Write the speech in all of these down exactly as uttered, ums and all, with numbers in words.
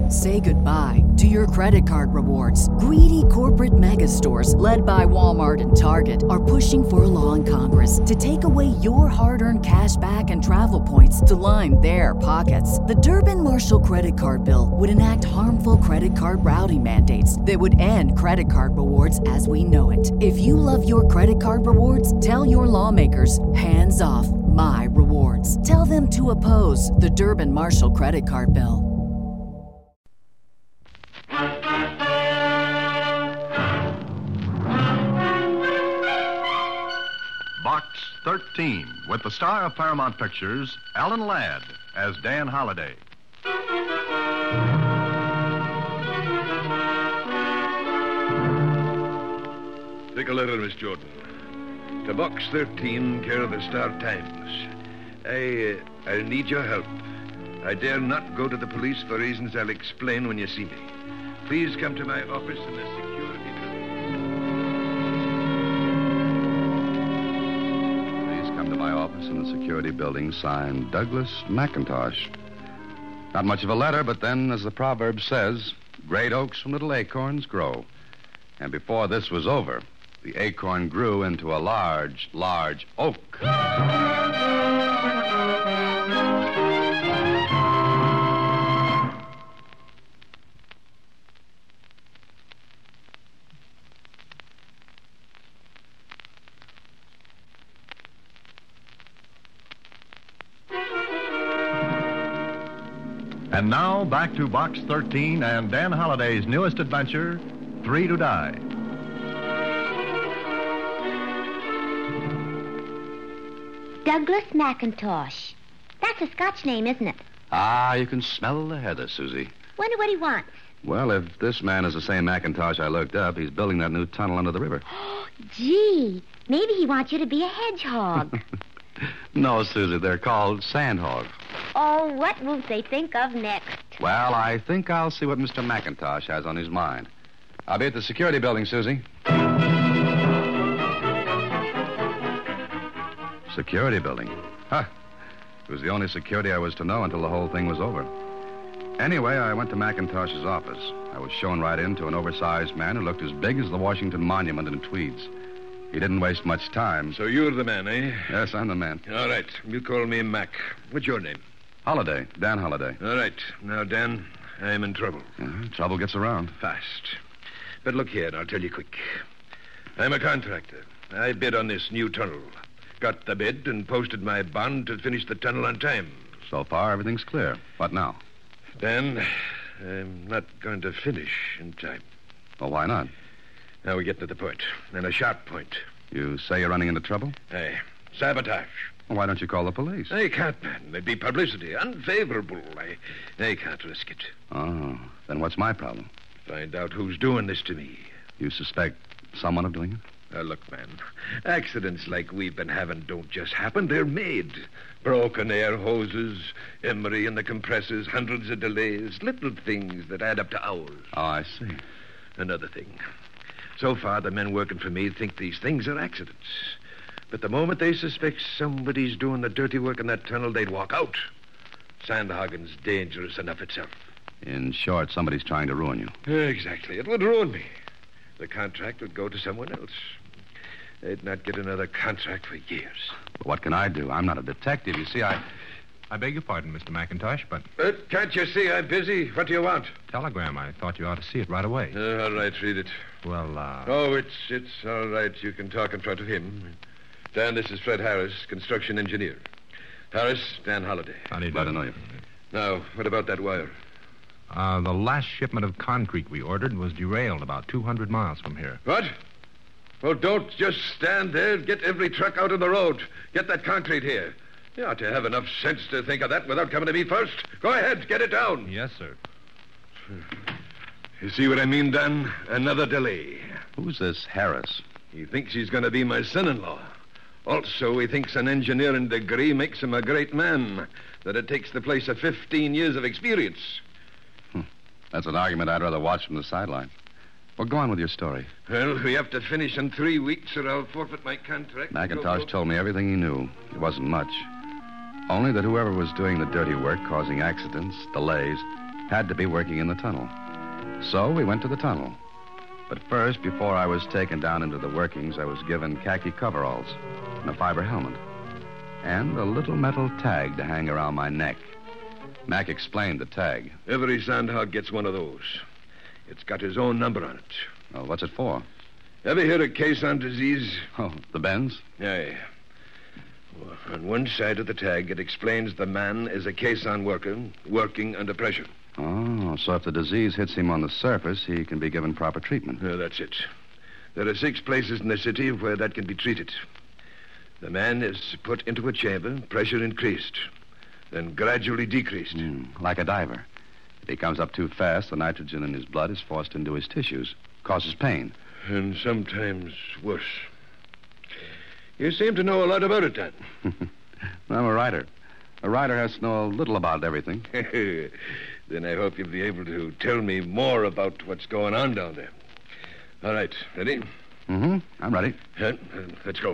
Say goodbye to your credit card rewards. Greedy corporate mega stores, led by Walmart and Target, are pushing for a law in Congress to take away your hard-earned cash back and travel points to line their pockets. The Durbin-Marshall credit card bill would enact harmful credit card routing mandates that would end credit card rewards as we know it. If you love your credit card rewards, tell your lawmakers, hands off my rewards. Tell them to oppose the Durbin-Marshall credit card bill. Box thirteen, with the star of Paramount Pictures, Alan Ladd, as Dan Holliday. Take a letter, Miss Jordan. To Box thirteen, care of the Star Times. I, uh, I need your help. I dare not go to the police for reasons I'll explain when you see me. Please come to my office in the security building. Please come to my office in the security building, signed Douglas McIntosh. Not much of a letter, but then, as the proverb says, great oaks from little acorns grow. And before this was over, the acorn grew into a large, large oak. And now, back to Box thirteen and Dan Holliday's newest adventure, Three to Die. Douglas McIntosh. That's a Scotch name, isn't it? Ah, you can smell the heather, Susie. Wonder what he wants. Well, if this man is the same McIntosh I looked up, he's building that new tunnel under the river. Gee, maybe he wants you to be a hedgehog. No, Susie, they're called sandhogs. Oh, what will they think of next? Well, I think I'll see what Mister McIntosh has on his mind. I'll be at the security building, Susie. Security building? Huh. It was the only security I was to know until the whole thing was over. Anyway, I went to McIntosh's office. I was shown right in to an oversized man who looked as big as the Washington Monument in tweeds. He didn't waste much time. So you're the man, eh? Yes, I'm the man. All right. You call me Mac. What's your name? Holliday. Dan Holliday. All right. Now, Dan, I'm in trouble. Uh, trouble gets around. Fast. But look here, and I'll tell you quick. I'm a contractor. I bid on this new tunnel. Got the bid and posted my bond to finish the tunnel on time. So far, everything's clear. What now? Dan, I'm not going to finish in time. Well, why not? Now we get to the point, and a sharp point. You say you're running into trouble? Aye. Sabotage. Well, why don't you call the police? I can't, man. There'd be publicity. Unfavorable. I, I can't risk it. Oh, then what's my problem? Find out who's doing this to me. You suspect someone of doing it? Now, look, man. Accidents like we've been having don't just happen. They're made. Broken air hoses, emery in the compressors, hundreds of delays, little things that add up to hours. Oh, I see. Another thing. So far, the men working for me think these things are accidents. But the moment they suspect somebody's doing the dirty work in that tunnel, they'd walk out. Sandhagen's dangerous enough itself. In short, somebody's trying to ruin you. Exactly. It would ruin me. The contract would go to someone else. They'd not get another contract for years. But what can I do? I'm not a detective. You see, I... I beg your pardon, Mister McIntosh, but... But can't you see I'm busy? What do you want? Telegram. I thought you ought to see it right away. Uh, all right, read it. Well, uh... Oh, it's it's all right. You can talk in front of him. Dan, this is Fred Harris, construction engineer. Harris, Dan Holliday. How do you do? Glad to know you. Now, what about that wire? Uh, the last shipment of concrete we ordered was derailed about two hundred miles from here. What? Well, don't just stand there. Get every truck out on the road. Get that concrete here. You ought to have enough sense to think of that without coming to me first. Go ahead, get it down. Yes, sir. You see what I mean, Dan? Another delay. Who's this Harris? He thinks he's going to be my son-in-law. Also, he thinks an engineering degree makes him a great man, that it takes the place of fifteen years of experience. Hmm. That's an argument I'd rather watch from the sideline. Well, go on with your story. Well, we have to finish in three weeks or I'll forfeit my contract. McIntosh told me everything he knew. It wasn't much. Only that whoever was doing the dirty work, causing accidents, delays, had to be working in the tunnel. So we went to the tunnel. But first, before I was taken down into the workings, I was given khaki coveralls and a fiber helmet and a little metal tag to hang around my neck. Mac explained the tag. Every sandhog gets one of those. It's got his own number on it. Well, what's it for? Ever hear of caisson disease? Oh, the bends? Aye. Well, on one side of the tag, it explains the man is a caisson worker working under pressure. Oh, so if the disease hits him on the surface, he can be given proper treatment. Uh, that's it. There are six places in the city where that can be treated. The man is put into a chamber, pressure increased, then gradually decreased. Mm, like a diver. If he comes up too fast, the nitrogen in his blood is forced into his tissues, causes pain. And sometimes worse. You seem to know a lot about it, Dan. I'm a writer. A writer has to know a little about everything. Then I hope you'll be able to tell me more about what's going on down there. All right, ready? Mm-hmm. I'm ready. Uh, uh, let's go.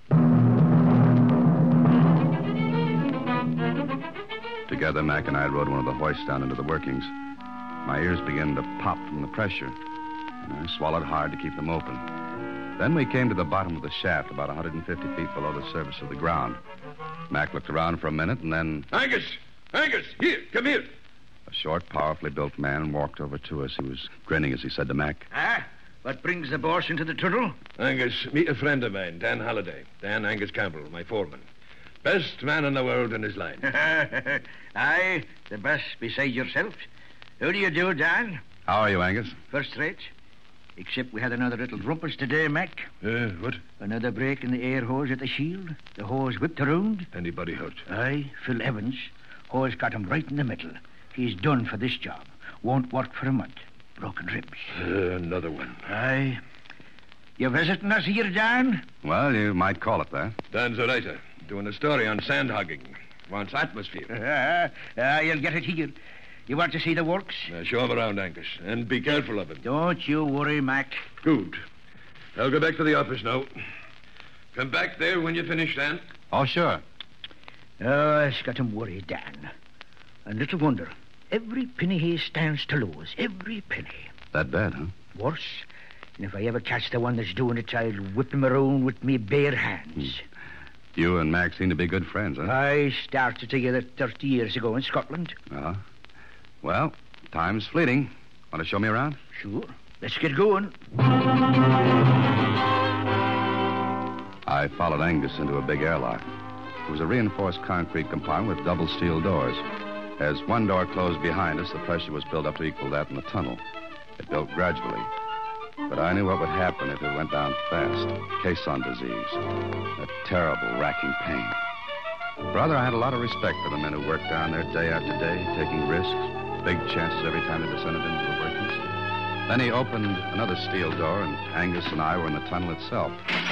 Together, Mac and I rode one of the hoists down into the workings. My ears began to pop from the pressure, and I swallowed hard to keep them open. Then we came to the bottom of the shaft, about one hundred fifty feet below the surface of the ground. Mac looked around for a minute, and then... Angus! Angus! Here! Come here! A short, powerfully built man walked over to us. He was grinning as he said to Mac, Ah? What brings the boss into the tunnel? Angus, meet a friend of mine, Dan Halliday. Dan Angus Campbell, my foreman. Best man in the world in his line. Aye, the best beside yourself. How do you do, Dan? How are you, Angus? First rate. Except we had another little rumpus today, Mac. Uh, what? Another break in the air hose at the shield. The hose whipped around. Anybody hurt? Aye, Phil Evans. Hose got him right in the middle. He's done for this job. Won't work for a month. Broken ribs. Uh, another one. Aye. You visiting us here, Dan? Well, you might call it that. Dan's a writer, doing a story on sand hogging. Wants atmosphere. Ah, you'll get it here. You want to see the works? Now, show him around, Angus, and be careful of him. Don't you worry, Mac. Good. I'll go back to the office now. Come back there when you finish, Dan. Oh, sure. Oh, it's got him worried, Dan. And little wonder. Every penny he stands to lose. Every penny. That bad, huh? Worse. And if I ever catch the one that's doing it, I'll whip him around with me bare hands. Hmm. You and Mac seem to be good friends, huh? I started together thirty years ago in Scotland. Uh-huh. Well, time's fleeting. Want to show me around? Sure. Let's get going. I followed Angus into a big airlock. It was a reinforced concrete compartment with double steel doors. As one door closed behind us, the pressure was built up to equal that in the tunnel. It built gradually. But I knew what would happen if it went down fast. Caisson disease. A terrible, racking pain. Brother, I had a lot of respect for the men who worked down there day after day, taking risks, big chances every time they descended into the workings. Then he opened another steel door, and Angus and I were in the tunnel itself.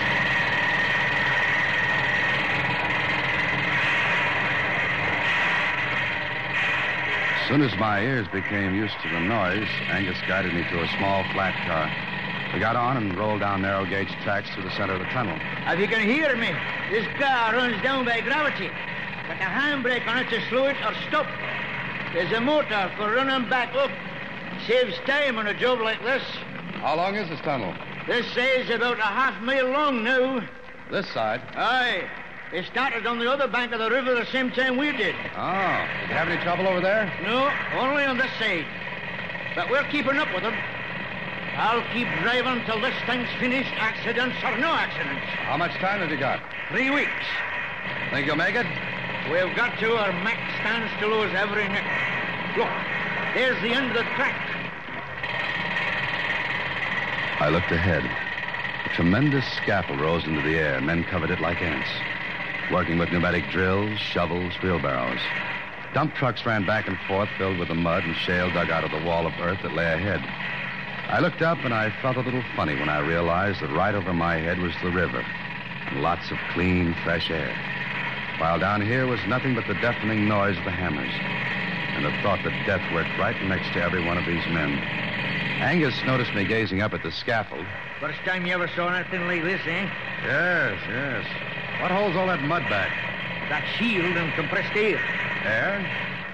As soon as my ears became used to the noise, Angus guided me to a small, flat car. We got on and rolled down narrow-gauge tracks through the center of the tunnel. If you can hear me, this car runs down by gravity. Got a handbrake on it to slow it or stop. There's a motor for running back up. Saves time on a job like this. How long is this tunnel? This side's about a half mile long now. This side? Aye. They started on the other bank of the river the same time we did. Oh. Did you have any trouble over there? No, only on this side. But we're keeping up with them. I'll keep driving till this thing's finished, accidents or no accidents. How much time have you got? Three weeks. Think you'll make it? We've got to, or Mac stands to lose every nick. Look, there's the end of the track. I looked ahead. A tremendous scaffold rose into the air. Men covered it like ants, working with pneumatic drills, shovels, wheelbarrows. Dump trucks ran back and forth, filled with the mud and shale dug out of the wall of earth that lay ahead. I looked up, and I felt a little funny when I realized that right over my head was the river, and lots of clean, fresh air, while down here was nothing but the deafening noise of the hammers, and the thought that death worked right next to every one of these men. Angus noticed me gazing up at the scaffold. First time you ever saw anything like this, eh? Yes, yes. What holds all that mud back? That shield and compressed air. Air?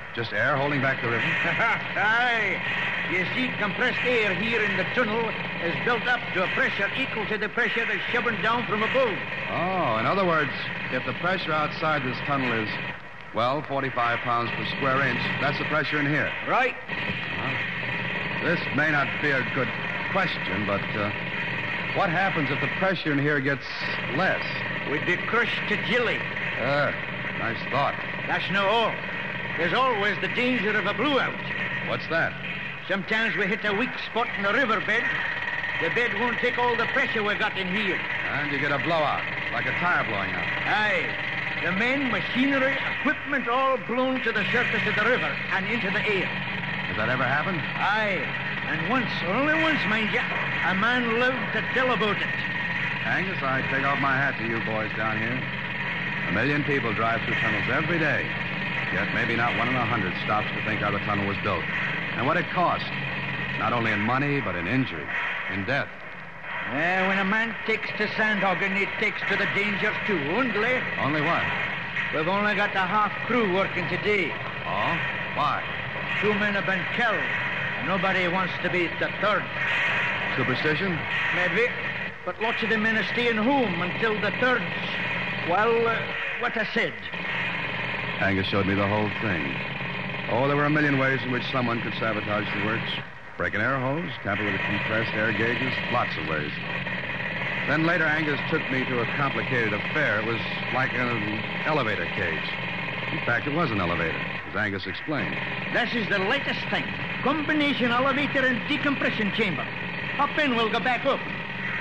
Just air holding back the river? Aye. You see, compressed air here in the tunnel is built up to a pressure equal to the pressure that's shoving down from above. Oh, in other words, if the pressure outside this tunnel is, well, forty-five pounds per square inch, that's the pressure in here. Right. Well, this may not be a good question, but uh, what happens if the pressure in here gets less? We'd be crushed to jelly. Uh, nice thought. That's no all. There's always the danger of a blowout. What's that? Sometimes we hit a weak spot in the riverbed. The bed won't take all the pressure we got in here. And you get a blowout, like a tire blowing out. Aye. The men, machinery, equipment all blown to the surface of the river and into the air. Has that ever happened? Aye. And once, only once, mind you, a man lived to tell about it. Angus, I take off my hat to you boys down here. A million people drive through tunnels every day. Yet maybe not one in a hundred stops to think how the tunnel was built. And what it cost. Not only in money, but in injury, in death. Uh, when a man takes to sandhogging, he takes to the dangers too, only. Only what? We've only got the half crew working today. Oh? Why? Two men have been killed. Nobody wants to be the third. Superstition? Maybe. But lots of the men are staying home until the third's, well, uh, what I said. Angus showed me the whole thing. Oh, there were a million ways in which someone could sabotage the works. Break an air hose, tamper with the compressed air gauges, lots of ways. Then later, Angus took me to a complicated affair. It was like an elevator cage. In fact, it was an elevator, as Angus explained. This is the latest thing. Combination elevator and decompression chamber. Hop in, we'll go back up.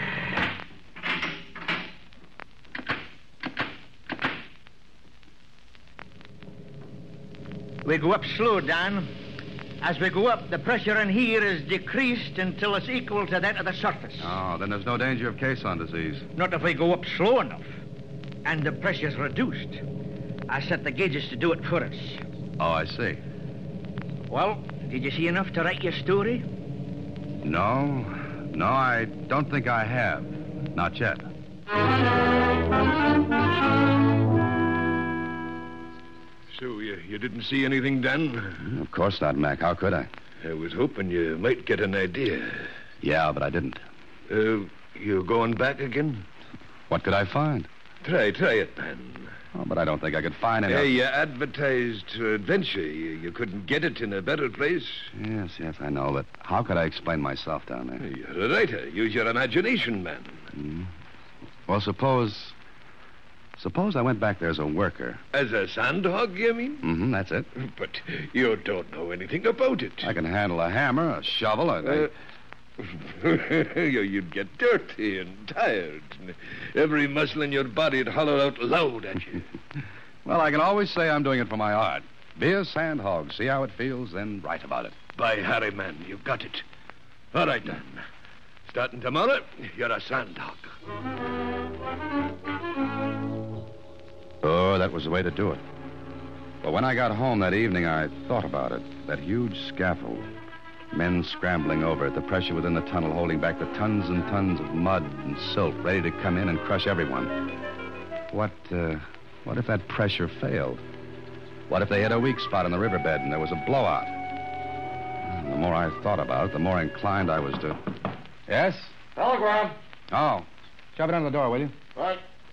We go up slow, Dan. As we go up, the pressure in here is decreased until it's equal to that of the surface. Oh, then there's no danger of caisson disease. Not if we go up slow enough. And the pressure's reduced. I set the gauges to do it for us. Oh, I see. Well, did you see enough to write your story? No. No, I don't think I have. Not yet. So, you, you didn't see anything, Dan? Of course not, Mac. How could I? I was hoping you might get an idea. Yeah, but I didn't. Uh, you going back again? What could I find? Try, try it, man. Oh, but I don't think I could find any... Uh, you advertised adventure. You, you couldn't get it in a better place. Yes, yes, I know, but how could I explain myself down there? You're a writer. Use your imagination, man. Mm. Well, suppose... Suppose I went back there as a worker. As a sandhog, you mean? Mm-hmm, that's it. But you don't know anything about it. I can handle a hammer, a shovel, a... Uh, You'd get dirty and tired. And every muscle in your body'd holler out loud at you. Well, I can always say I'm doing it for my art. Be a sandhog, see how it feels, then write about it. By Harry, man, you've got it. All right, then. Starting tomorrow, you're a sandhog. Oh, that was the way to do it. But when I got home that evening, I thought about it. That huge scaffold. Men scrambling over it, the pressure within the tunnel holding back the tons and tons of mud and silt ready to come in and crush everyone. What, uh, what if that pressure failed? What if they hit a weak spot in the riverbed and there was a blowout? And the more I thought about it, the more inclined I was to... Yes? Telegram. Oh. Shove it under the door, will you? Right.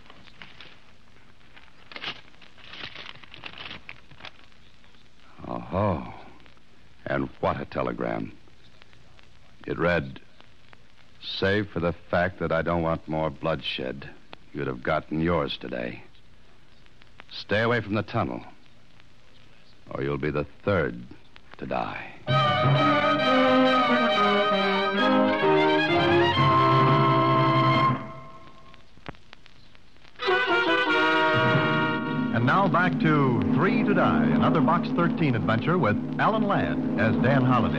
Oh, and what a telegram. It read, save for the fact that I don't want more bloodshed, you'd have gotten yours today. Stay away from the tunnel, or you'll be the third to die. And now back to Three to Die, another Box thirteen adventure with Alan Ladd as Dan Holliday.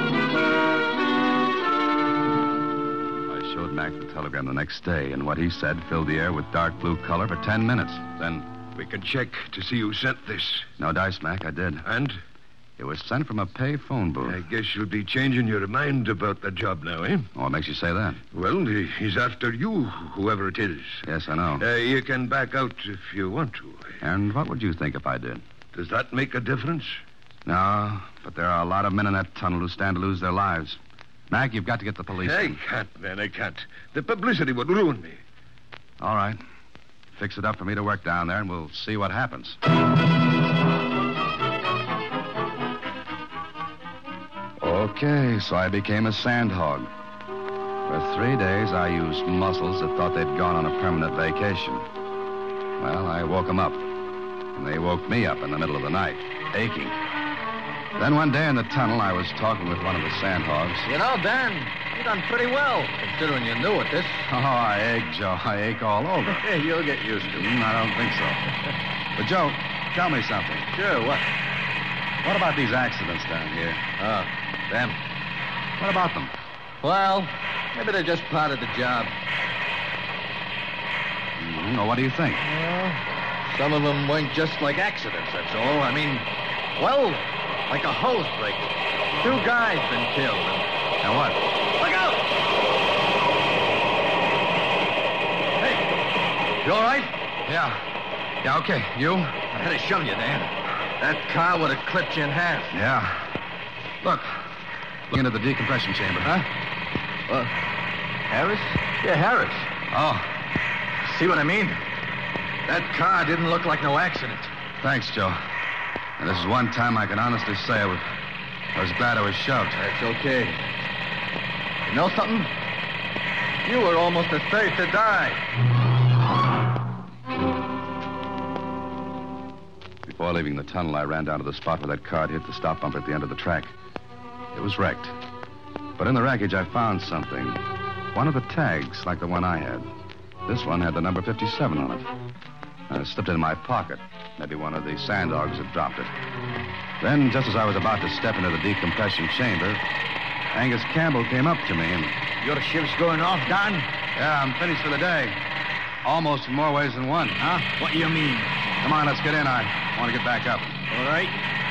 I showed Mac the telegram the next day, and what he said filled the air with dark blue color for ten minutes. Then... We can check to see who sent this. No dice, Mac, I did. And? It was sent from a pay phone booth. I guess you'll be changing your mind about the job now, eh? Oh, what makes you say that? Well, he- he's after you, whoever it is. Yes, I know. Uh, you can back out if you want to. And what would you think if I did? Does that make a difference? No, but there are a lot of men in that tunnel who stand to lose their lives. Mac, you've got to get the police. I can't, man, I can't. The publicity would ruin me. All right. Fix it up for me to work down there, and we'll see what happens. Okay, so I became a sandhog. For three days, I used muscles that thought they'd gone on a permanent vacation. Well, I woke them up, and they woke me up in the middle of the night, aching. Then one day in the tunnel, I was talking with one of the sandhogs. You know, Dan, you done pretty well, considering you're new at this. Oh, I ache, Joe. I ache all over. You'll get used to it. Mm, I don't think so. But, Joe, tell me something. Sure, what? What about these accidents down here? Oh, them. What about them? Well, maybe they're just part of the job. Mm, well, what do you think? Well, some of them weren't just like accidents, that's all. I mean, well, like a hose break. Two guys been killed. And, and what? Look out! Hey, you all right? Yeah. Yeah, okay. You? I had to shove you, Dan. That car would have clipped you in half. Yeah. Look. Look into the decompression chamber. Huh? Uh, Harris? Yeah, Harris. Oh. See what I mean? That car didn't look like no accident. Thanks, Joe. And this is one time I can honestly say I was, I was glad I was shoved. That's okay. You know something? You were almost the third to die. Before leaving the tunnel, I ran down to the spot where that car hit the stop bump at the end of the track. It was wrecked. But in the wreckage, I found something. One of the tags, like the one I had. This one had the number fifty-seven on it. I slipped it in my pocket. Maybe one of the sanddogs had dropped it. Then, just as I was about to step into the decompression chamber, Angus Campbell came up to me and... Your shift's going off, Don? Yeah, I'm finished for the day. Almost in more ways than one. Huh? What do you mean? Come on, let's get in. I want to get back up. All right.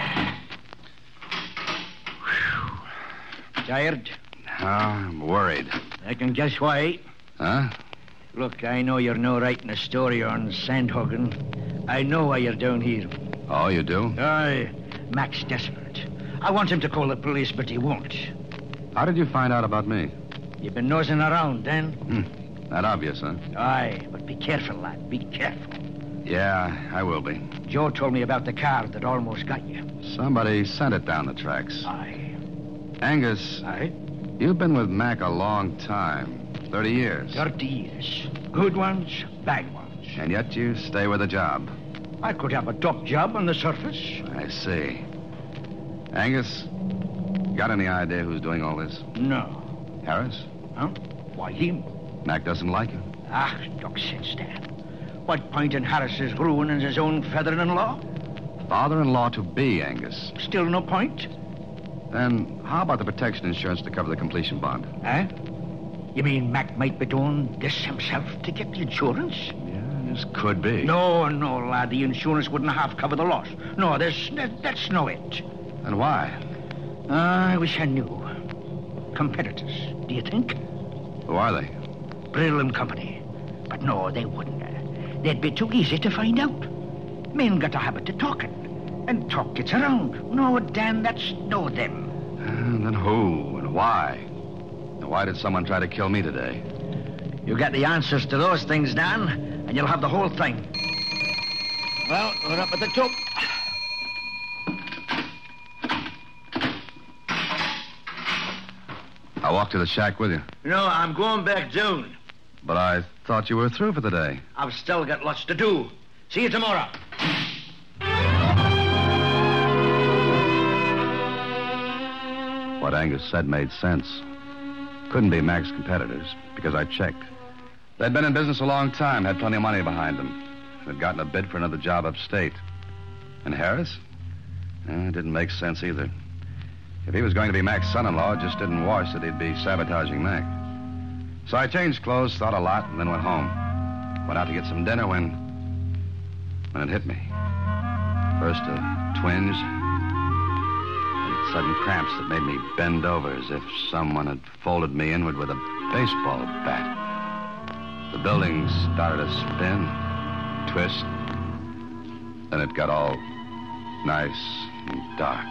Tired? Oh, I'm worried. I can guess why. Huh? Look, I know you're no writing a story on Sandhagen. I know why you're down here. Oh, you do? Aye. Mac's desperate. I want him to call the police, but he won't. How did you find out about me? You've been nosing around, then? Hmm. That obvious, huh? Aye, but be careful, lad. Be careful. Yeah, I will be. Joe told me about the car that almost got you. Somebody sent it down the tracks. Aye. Angus. Aye? You've been with Mac a long time. Thirty years. Thirty years. Good ones, bad ones. And yet you stay with the job. I could have a top job on the surface. I see. Angus, got any idea who's doing all this? No. Harris? Huh? Why him? Mac doesn't like him. Ah, talk sense, Dan. What point in Harris's ruining his own father-in-law? Father-in-law to be, Angus. Still no point? Then how about the protection insurance to cover the completion bond? Huh? You mean Mac might be doing this himself to get the insurance? Yeah, this could be. No, no, lad. The insurance wouldn't half cover the loss. No, there's, that, that's no it. And why? Uh, I wish I knew. Competitors, do you think? Who are they? Brill and Company. But no, they wouldn't. They'd be too easy to find out. Men got a habit of talking. And talk gets around. No, Dan, that's no them. And then who and why? And why did someone try to kill me today? You get the answers to those things, Dan, and you'll have the whole thing. Well, we're up at the top. I'll walk to the shack with you. No, I'm going back down. But I thought you were through for the day. I've still got lots to do. See you tomorrow. What Angus said made sense. Couldn't be Mac's competitors, because I checked. They'd been in business a long time, had plenty of money behind them. They'd gotten a bid for another job upstate. And Harris? Eh, it didn't make sense either. If he was going to be Mac's son-in-law, it just didn't wash that he'd be sabotaging Mac. So I changed clothes, thought a lot, and then went home. Went out to get some dinner when... when it hit me. First a twinge, and sudden cramps that made me bend over as if someone had folded me inward with a baseball bat. The building started to spin, twist. Then it got all nice and dark.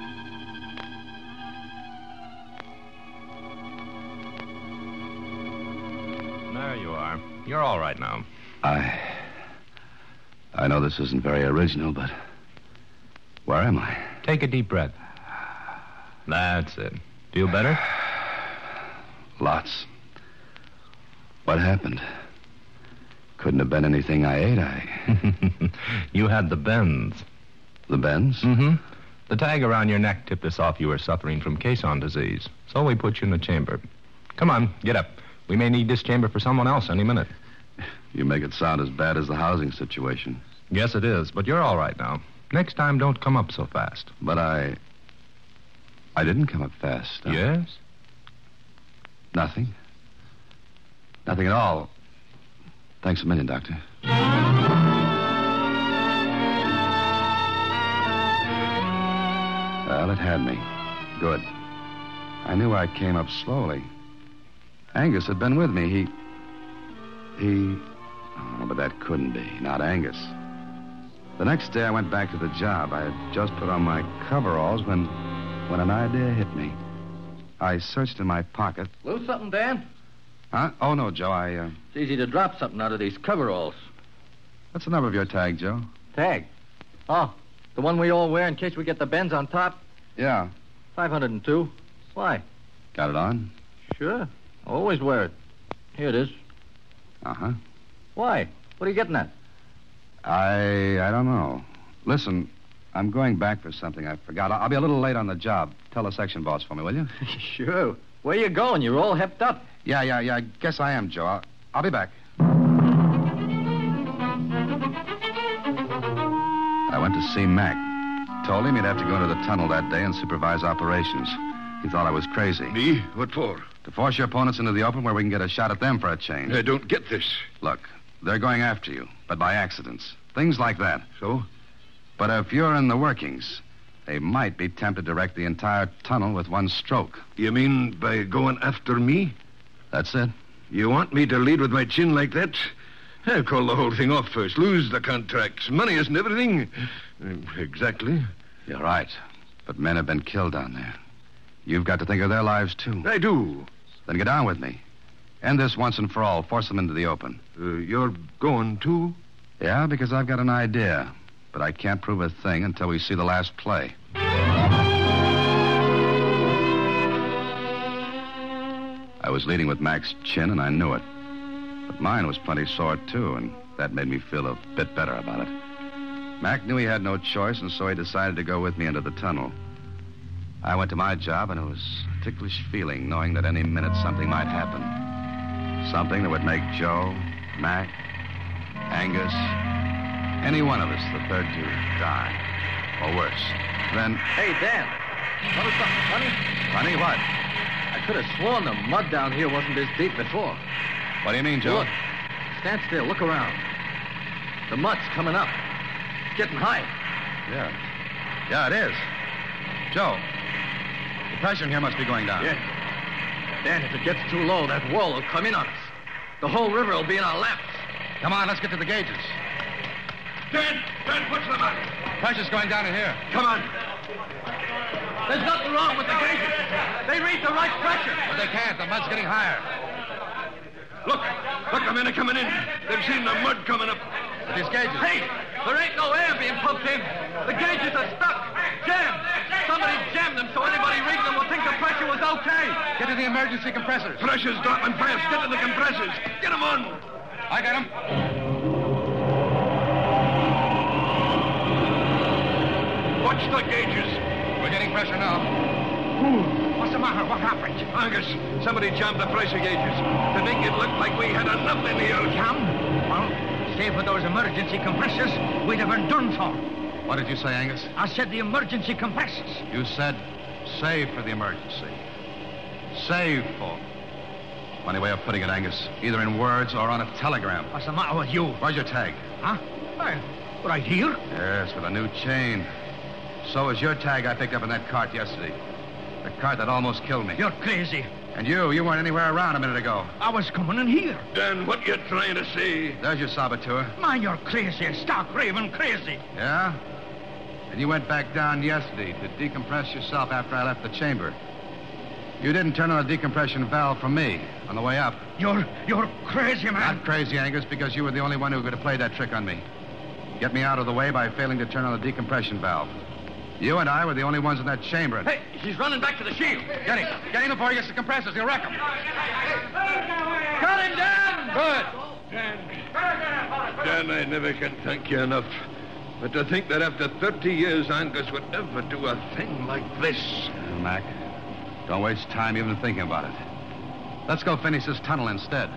There you are. You're all right now. I... I know this isn't very original, but... Where am I? Take a deep breath. That's it. Feel better? Lots. What happened? Couldn't have been anything I ate. I... You had the bends. The bends? Mm-hmm. The tag around your neck tipped us off you were suffering from caisson disease. So we put you in the chamber. Come on, get up. We may need this chamber for someone else any minute. You make it sound as bad as the housing situation. Yes, it is, but you're all right now. Next time, don't come up so fast. But I... I didn't come up fast. Huh? Yes? Nothing. Nothing at all. Thanks a million, Doctor. Well, it had me. Good. I knew I came up slowly. Angus had been with me. He... He... Oh, but that couldn't be. Not Angus. The next day I went back to the job. I had just put on my coveralls when... when an idea hit me. I searched in my pocket. Lose something, Dan? Huh? Oh, no, Joe. I, uh... It's easy to drop something out of these coveralls. What's the number of your tag, Joe? Tag? Oh, the one we all wear in case we get the bends on top? Yeah. five hundred two. Why? Got it on? Sure. Always wear it. Here it is. Uh-huh. Why? What are you getting at? I... I don't know. Listen, I'm going back for something I forgot. I'll, I'll be a little late on the job. Tell the section boss for me, will you? Sure. Where you going? You're all hepped up. Yeah, yeah, yeah. I guess I am, Joe. I'll, I'll be back. I went to see Mac. Told him he'd have to go into the tunnel that day and supervise operations. He thought I was crazy. Me? What for? To force your opponents into the open where we can get a shot at them for a change. I don't get this. Look, they're going after you, but by accidents. Things like that. So? But if you're in the workings, they might be tempted to wreck the entire tunnel with one stroke. You mean by going after me? That's it. You want me to lead with my chin like that? I'll call the whole thing off first. Lose the contracts. Money isn't everything. Uh, exactly. You're right. But men have been killed down there. You've got to think of their lives, too. I do. Then get on with me. End this once and for all. Force them into the open. Uh, you're going, too? Yeah, because I've got an idea. But I can't prove a thing until we see the last play. I was leading with Mac's chin, and I knew it. But mine was plenty sore, too, and that made me feel a bit better about it. Mac knew he had no choice, and so he decided to go with me into the tunnel. I went to my job, and it was a ticklish feeling knowing that any minute something might happen. Something that would make Joe, Mac, Angus, any one of us, the third to die. Or worse. Then... Hey, Dan. Notice something funny? Funny what? I could have sworn the mud down here wasn't this deep before. What do you mean, Joe? Look. Stand still. Look around. The mud's coming up. It's getting high. Yeah. Yeah, it is. Joe, the pressure in here must be going down. Yeah. Dan, if it gets too low, that wall will come in on us. The whole river will be in our laps. Come on, let's get to the gauges. Dan! Dan, what's the matter? Pressure's going down in here. Come on. There's nothing wrong with the gauges. They read the right pressure. But they can't. The mud's getting higher. Look. Look, the men are coming in. They've seen the mud coming up. But these gauges... Hey, there ain't no air being pumped in. The gauges are stuck. Jammed. Somebody jammed them so anybody reading them will think the pressure was okay. Get to the emergency compressors. Pressure's dropping fast. Get to the compressors. Get them on. I got them. Watch the gauges. We're getting pressure now. Ooh, what's the matter? What happened? Angus, somebody jammed the pressure gauges to make it look like we had enough in here. Jam? Well, save for those emergency compressors, we'd have been done for. What did you say, Angus? I said the emergency compressors. You said save for the emergency. Save for. Funny way of putting it, Angus. Either in words or on a telegram. What's the matter with you? Where's your tag? Huh? Well, right here? Yes, with a new chain. So is your tag I picked up in that cart yesterday. The cart that almost killed me. You're crazy. And you, you weren't anywhere around a minute ago. I was coming in here. Dan, what you trying to say? There's your saboteur. Man, you're crazy. Stark raving crazy. Yeah? And you went back down yesterday to decompress yourself after I left the chamber. You didn't turn on a decompression valve for me on the way up. You're, you're crazy, man. Not crazy, Angus, because you were the only one who could have played that trick on me. Get me out of the way by failing to turn on the decompression valve. You and I were the only ones in that chamber. Hey, he's running back to the shield. Get him. Get him before he gets the compressors. He'll wreck him. Cut him down! Good. Dan. Dan, I never can thank you enough. But to think that after thirty years, Angus would ever do a thing like this. Well, Mac, don't waste time even thinking about it. Let's go finish this tunnel instead.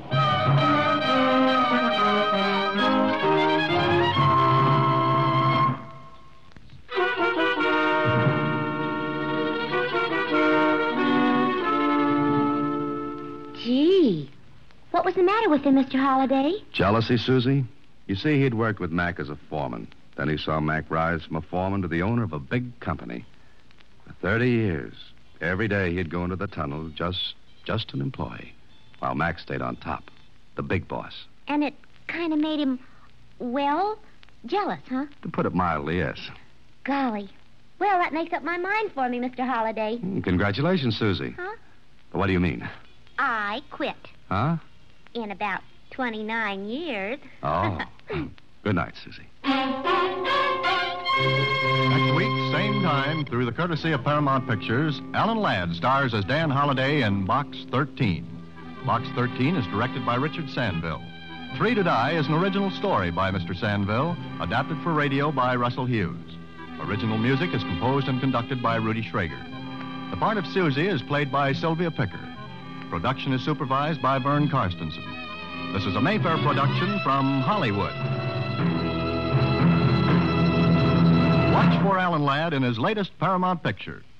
Gee, what was the matter with him, Mister Holliday? Jealousy, Susie? You see, he'd worked with Mac as a foreman. Then he saw Mac rise from a foreman to the owner of a big company. For thirty years, every day he'd go into the tunnel just, just an employee, while Mac stayed on top, the big boss. And it kind of made him, well, jealous, huh? To put it mildly, yes. Golly. Well, that makes up my mind for me, Mister Holliday. Mm, congratulations, Susie. Huh? But what do you mean? I quit. Huh? In about twenty-nine years. Oh. Good night, Susie. Next week, same time, through the courtesy of Paramount Pictures, Alan Ladd stars as Dan Holliday in Box thirteen. Box thirteen is directed by Richard Sandville. Three to Die is an original story by Mister Sandville, adapted for radio by Russell Hughes. Original music is composed and conducted by Rudy Schrager. The part of Susie is played by Sylvia Picker. Production is supervised by Vern Karstensen. This is a Mayfair production from Hollywood. Watch for Alan Ladd in his latest Paramount picture.